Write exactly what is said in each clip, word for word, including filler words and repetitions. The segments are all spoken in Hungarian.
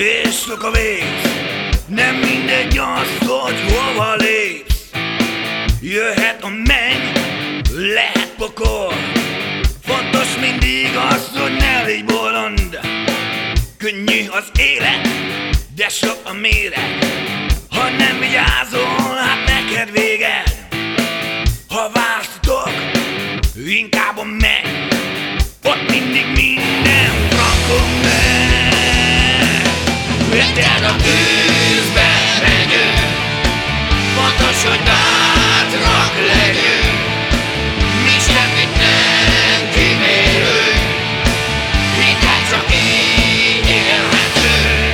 és sok a vész. Nem mindegy az, hogy hova lépsz. Jöhet a menny, lehet pokol. Fontos mindig az, hogy ne légy bolond. Könnyű az élet, de sok a méret. Ha nem vigyázol, hát neked véged. Ha választotok, inkább a menny. Ott mindig minden frankon megy. Érted, a tűzbe megyünk. Fontos, hogy bátrak legyünk. Mi semmit nem kimélünk. Hidd, csak így élhetünk.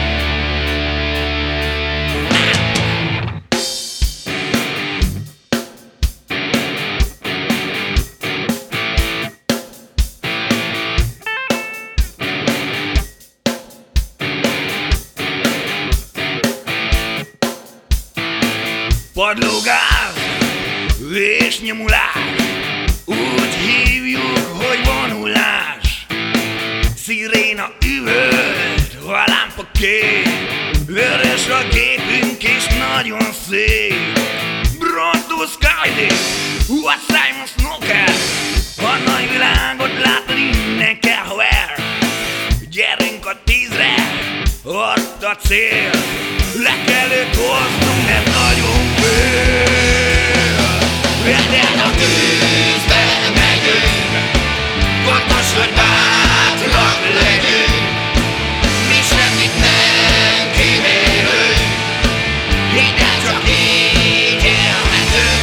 Padlógáz és nyomulás, úgy hívjuk, hogy vonulás. Sziréna üvölt, a lámpa kék, vörös a gépünk és nagyon szép. Bronto Skyday, what Simon Snoker, a nagyvilágot látod innen kell, haver. Gyerünk a tízre, ott a cél. Le kell őt hoznunk, mert nagyon fél. Érted, a tűzbe megyünk. Fontos, hogy bátrak legyünk. Mi semmit nem kimélünk. Hidd el, csak így élhetünk.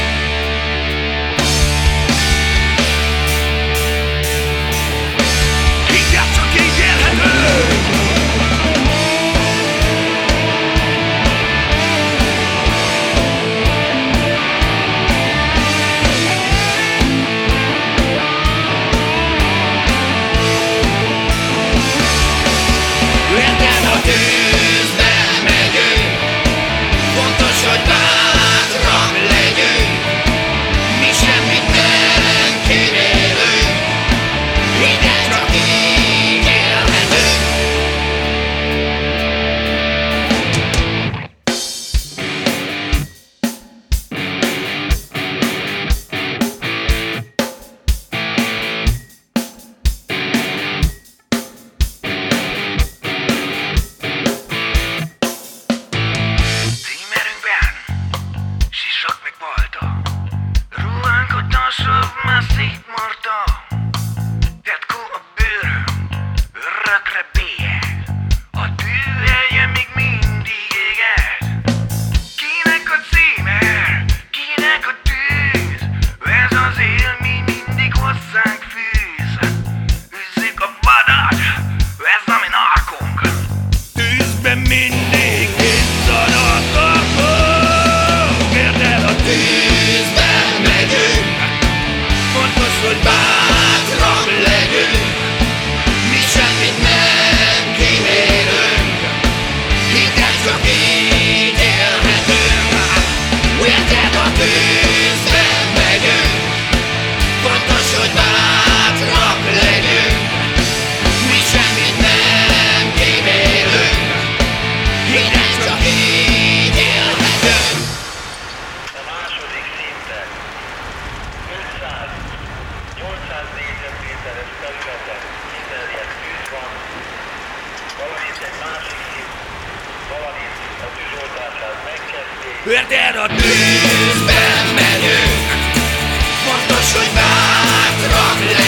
Hidd el, csak így élhetünk. Érted, a tűzben megyünk. Fontos, hogy bátrak legyünk.